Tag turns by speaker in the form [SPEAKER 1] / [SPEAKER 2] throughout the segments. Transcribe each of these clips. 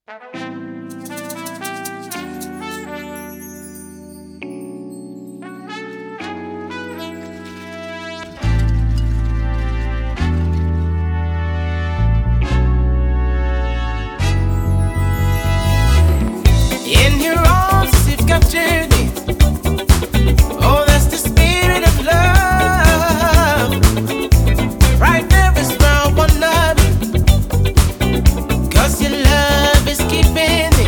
[SPEAKER 1] In your arms, you've captured me. Oh, that's the spirit of love. Right there is where I wanna be. 'Cause your love is keeping me.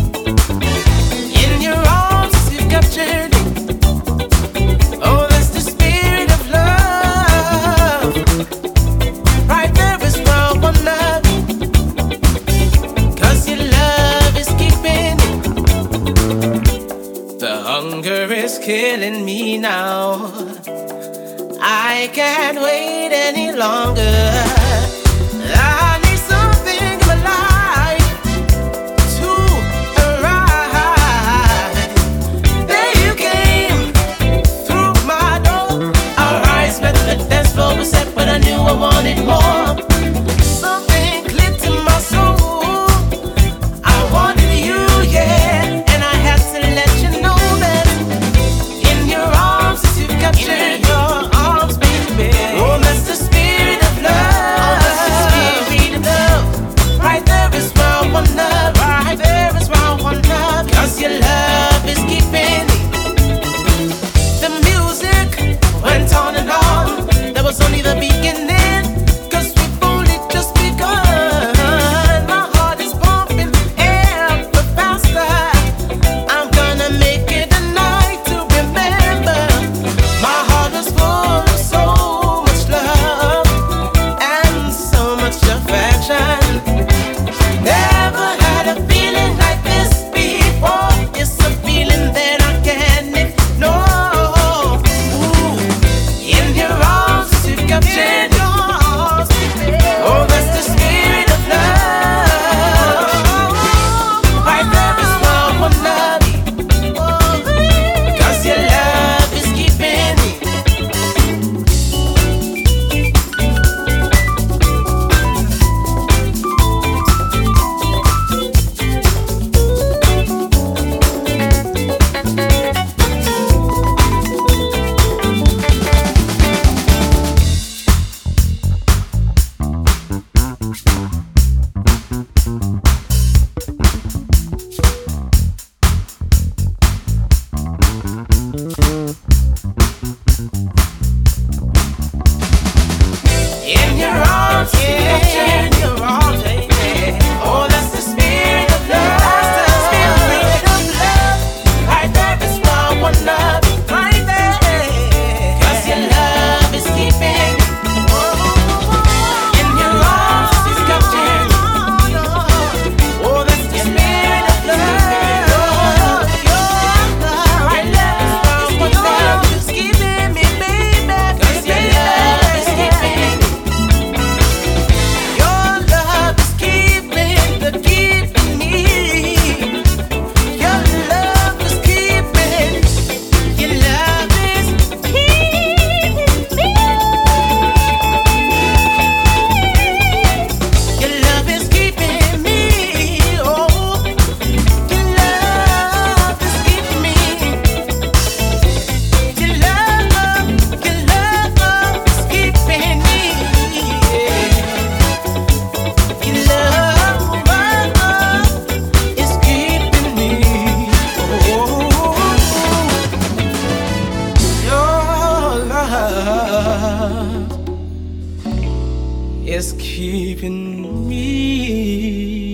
[SPEAKER 1] In your arms, you've captured me. Oh, that's the spirit of love. Right there is where I wanna be. 'Cause your love is keeping me. The hunger is killing me now. I can't wait any longer. I need something in my life to arrive. There you came through my door. Our eyes met, the dance floor was set, but I knew I wanted more. Something clicked in my soul. I wanted you, yeah, and I had to let you know that in your arms you've captured your arms, baby. Oh, that's the spirit of love. Oh, that's the spirit of love. Right there is where I wanna. Right there is where I wanna. 'Cause your love is keeping me. The music went on and on. That was only the beginning. 'Cause we've only just begun. My heart is pumping ever faster. I'm gonna make it a night to remember. My heart was full of so much love and so much affection. Never had a feeling like this before. It's a feeling that I can't ignore. Ooh. In your arms, you've captured your arms. Oh, that's the spirit of love. Right there is where I wanna be. 'Cause your love is keeping me. In your arms, yeah. In your arms, yeah. Oh, that's the spirit of love. That's the spirit of love. Right there is where I wanna be. Right there. 'Cause your love is keeping. In your arms, you've captured. Oh, that's the spirit of love. Right there is where I wanna be. It's keeping me, baby. 'Cause your love is keeping. Your love is keeping me. Your love is keeping. Your love is keeping me. Your love is keeping me. Oh, your love is keeping me. Your love is keeping me. Your love is keeping me. Oh, your love is keeping me.